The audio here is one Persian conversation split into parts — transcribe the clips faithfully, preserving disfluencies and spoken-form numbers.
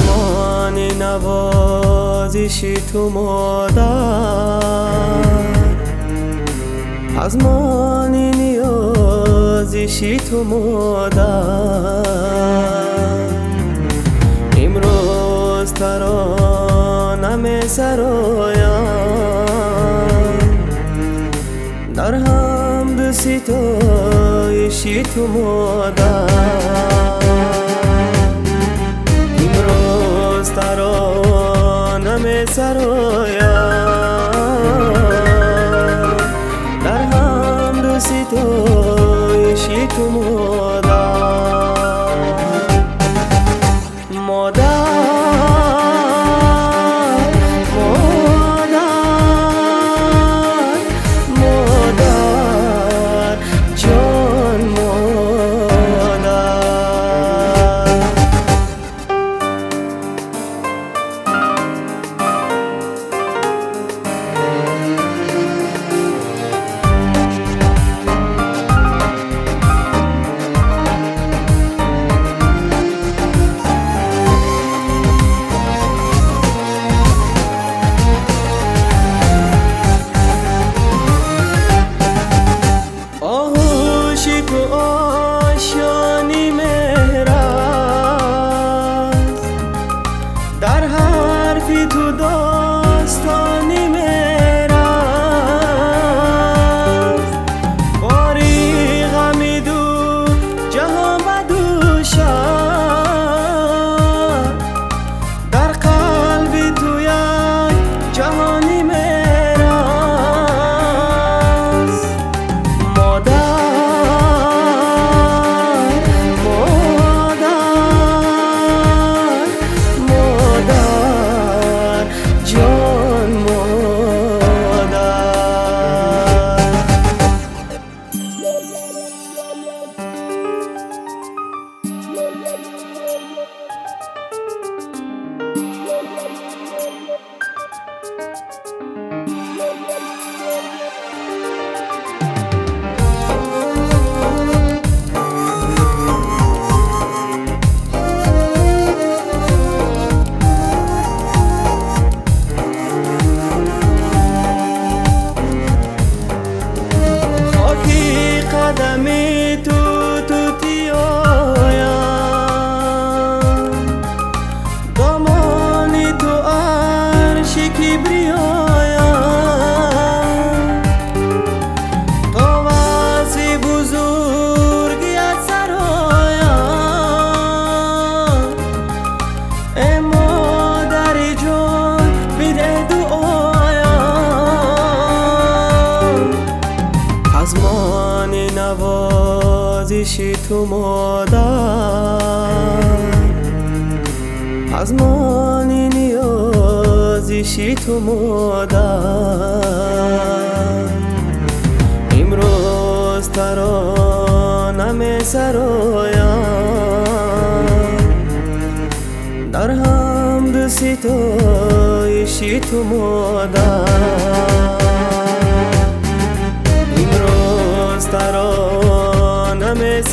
مانی نوازشی تو مادر، از مانی نیازشی تو مادر. امروز ترانم سرایم در حمد و ستایشی تو مادر. امروز ترانم سرایم در حمد و ستایشی تو مادر. مادر تو آشیانی مهر است، در حرفی تو داستانی مهر است. باری غمی دو جهان بدوش است، در قلبی تو یک جهانی مهر است. مادر قدمی تو توتی آیم، دامانی تو عرش کبریایم. تا واسه بزرگی از سرایم، ای مادر جان بده دعایم. از مانی نوازشی تو مادر، از مانی نیازشی تو مادر. امروز ترانم سرایم در حمد و ستایشی تو مادر. امروز ترانم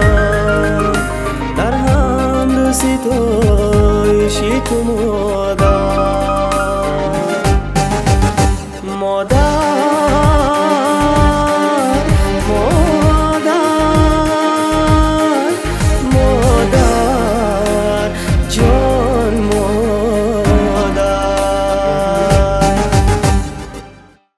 سرایم در حمد و ستایشی تو مادر.